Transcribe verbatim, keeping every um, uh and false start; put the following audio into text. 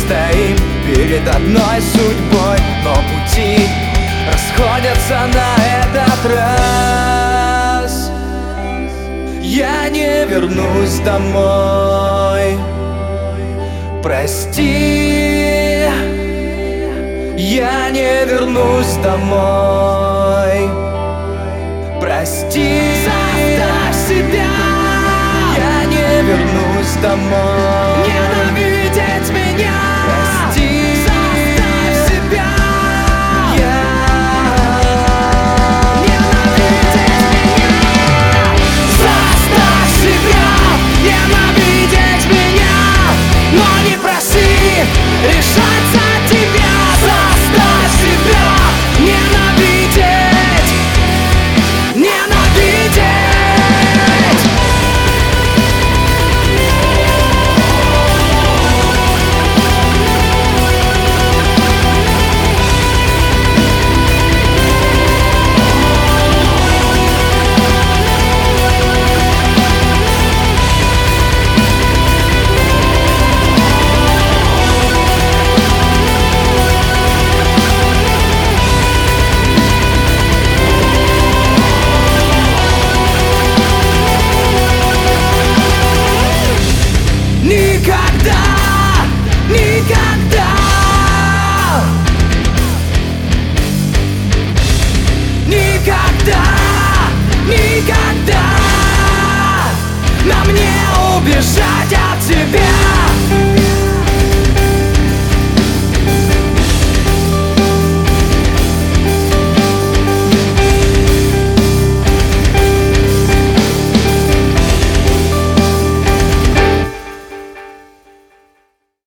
стоим перед одной судьбой, но пути расходятся на этот раз. Я не вернусь домой, прости. Я не вернусь домой, прости. Заставь себя. Я не вернусь домой, ненавидеть меня. Прости. Заставь себя. Я ненавидеть меня. Заставь себя ненавидеть меня, но не проси решать.